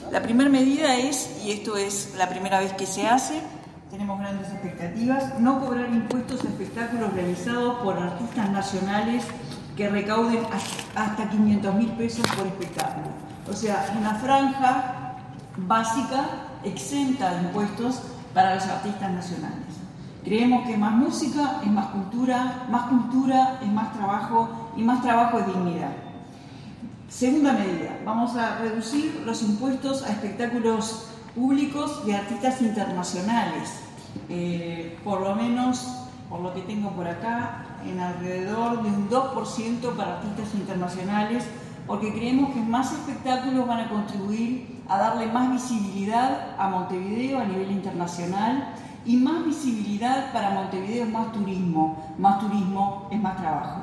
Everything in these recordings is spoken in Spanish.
La primera medida es, y esto es la primera vez que se hace, tenemos grandes expectativas, no cobrar impuestos a espectáculos realizados por artistas nacionales que recauden hasta 500.000 pesos por espectáculo. O sea, una franja básica exenta de impuestos para los artistas nacionales. Creemos que más música es más cultura es más trabajo y más trabajo es dignidad. Segunda medida, vamos a reducir los impuestos a espectáculos públicos de artistas internacionales. Por lo menos, por lo que tengo por acá, en alrededor de un 2% para artistas internacionales, porque creemos que más espectáculos van a contribuir a darle más visibilidad a Montevideo a nivel internacional y más visibilidad para Montevideo es más turismo es más trabajo.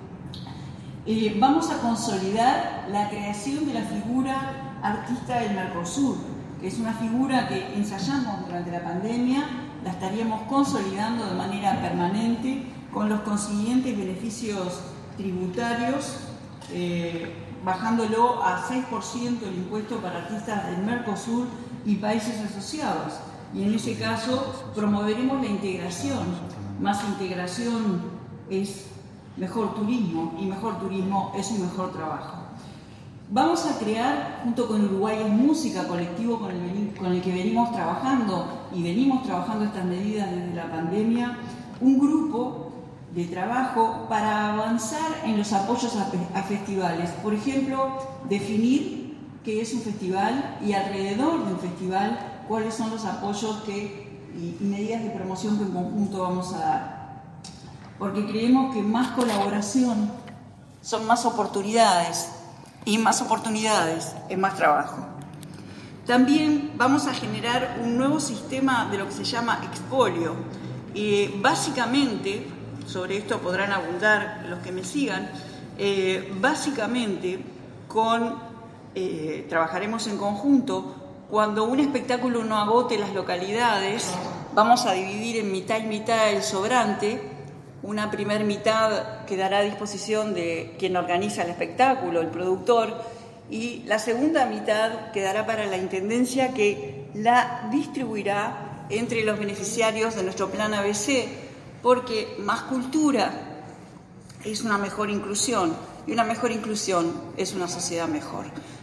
Vamos a consolidar la creación de la figura artista del Mercosur, que es una figura que ensayamos durante la pandemia, la estaríamos consolidando de manera permanente con los consiguientes beneficios tributarios, bajándolo a 6% el impuesto para artistas del Mercosur y países asociados. Y en ese caso promoveremos la integración. Más integración es mejor turismo y mejor turismo es un mejor trabajo. Vamos a crear, junto con Uruguay es Música, colectivo con el que venimos trabajando estas medidas desde la pandemia, un grupo de trabajo para avanzar en los apoyos a festivales. Por ejemplo, definir qué es un festival y alrededor de un festival cuáles son los apoyos y medidas de promoción que en conjunto vamos a dar. Porque creemos que más colaboración son más oportunidades y más oportunidades es más trabajo. También vamos a generar un nuevo sistema de lo que se llama expolio. Básicamente, sobre esto podrán abundar los que me sigan, básicamente trabajaremos en conjunto. Cuando un espectáculo no agote las localidades, vamos a dividir en mitad y mitad el sobrante. Una primera mitad quedará a disposición de quien organiza el espectáculo, el productor, y la segunda mitad quedará para la Intendencia, que la distribuirá entre los beneficiarios de nuestro plan ABC, porque más cultura es una mejor inclusión, y una mejor inclusión es una sociedad mejor.